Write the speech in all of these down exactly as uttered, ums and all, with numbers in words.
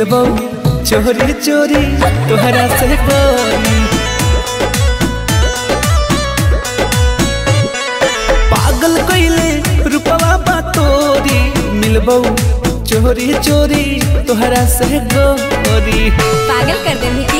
मिलबो चोरी चोरी तोहरा से गोरी। पागल कइले रूपवा बा तोरी मिलबो चोरी चोरी तोहरा से गोरी। पागल कर दे की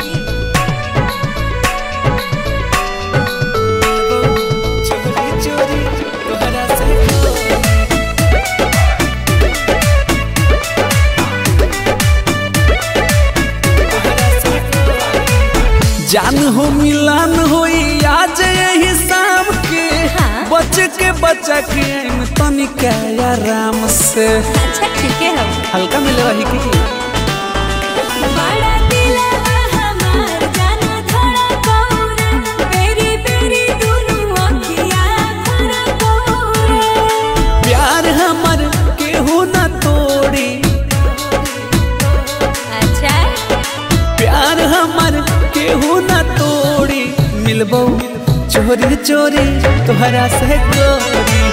जान हो मिलान होई आज यही शाम के। हाँ? बच के बचा के तनिका आराम से। अच्छा ठीक है हम हल्का मिले रही की बड़ा दिलवा हमार जाना थोड़ा कौरे बेरी बेरी दोनों अखियां थोड़ा कौरे। प्यार हमर केहू ना तोड़ी। अच्छा प्यार हमर केहू ना तोड़ी मिलबो चोरी चोरी तोहरा से गोरी।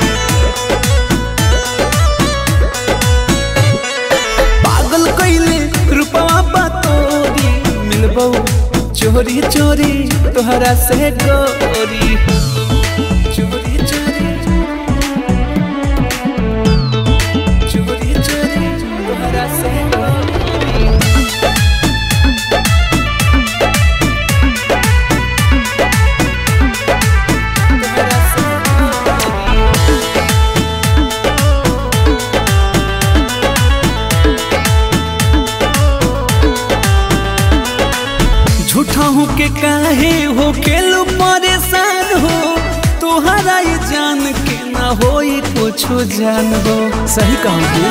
पागल कइले रूपवा बा तोरी मिलबो चोरी चोरी तोहरा से गोरी। चोरी चोरी चोरी चोरी तोहरा से गोरी। झूठा हूँ के काहे हो केलू परेशान हो। तोहरा ये जान के ना होई कुछ जान हो। सही कहूँ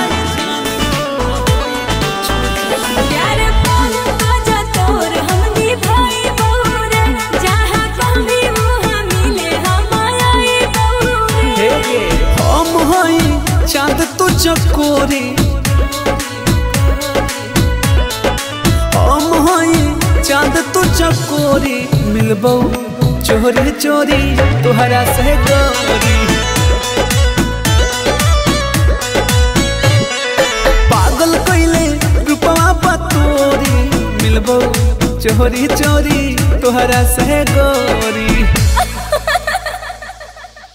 प्यार पाल बाजा तोर हमनी भाई बोरे जहाँ कभी वहाँ मिले हम आई बोरे। हम हई चाँद तो चकोरी। हम हई चाँद तो चकोरी मिलबो चोरी चोरी तोहरा से गोरी। पागल कइले रूपवा बा तोरी मिलबो चोरी चोरी तोहरा से गोरी।